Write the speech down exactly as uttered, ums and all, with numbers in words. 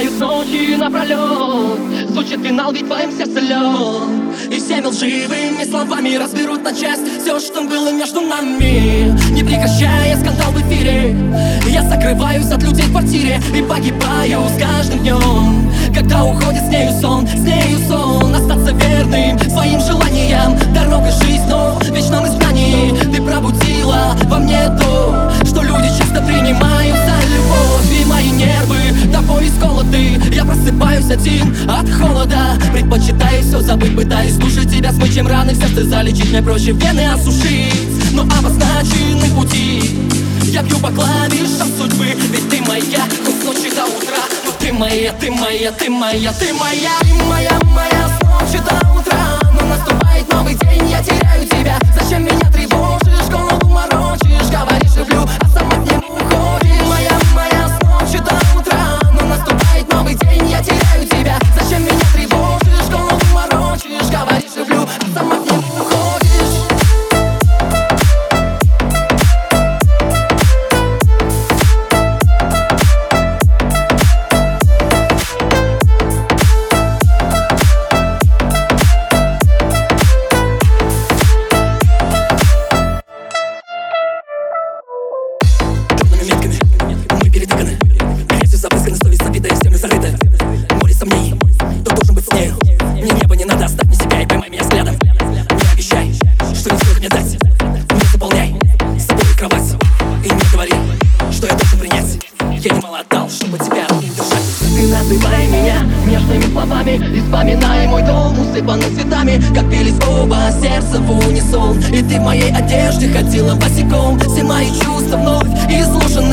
Бывают ночи напролет, звучит финал, ведь в твоем сердце лед. И всеми лживыми словами разберут на часть все, что было между нами. Не прекращая скандал в эфире, я закрываюсь от людей в квартире и погибаю с каждым днем. Когда уходит с нею сон, с нею сон, остаться верным своим желаниям. Дорогой жизнь, но в вечном изгнании ты пробудила во мне то, что люди часто принимают за любовь. И мои нервы до боли сколоты, я просыпаюсь один от холода. Предпочитаю все забыть, пытаюсь слушать тебя, смыть чем раны в сердце залечить. Мне проще вены осушить, но обозначены пути я бью по клавишам судьбы, ведь ты моя, хоть с ночи до утра. Но ты моя, ты моя, ты моя, ты моя, ты моя, моя с ночи до утра. Но наступает новый день, я теряю тебя. Зачем меня тревожишь, голову морочишь? Говоришь, люблю, а сама к нему уходишь. Моя, моя с ночи до утра. Но наступает новый день, я теряю тебя. Зачем меня тревожишь, голову морочишь? Говоришь, люблю, а сама к нему уходишь. Называй меня нежными словами и вспоминай мой дом, усыпанный цветами, как бились оба сердца в унисон. И ты в моей одежде ходила босиком. Все мои чувства вновь изложены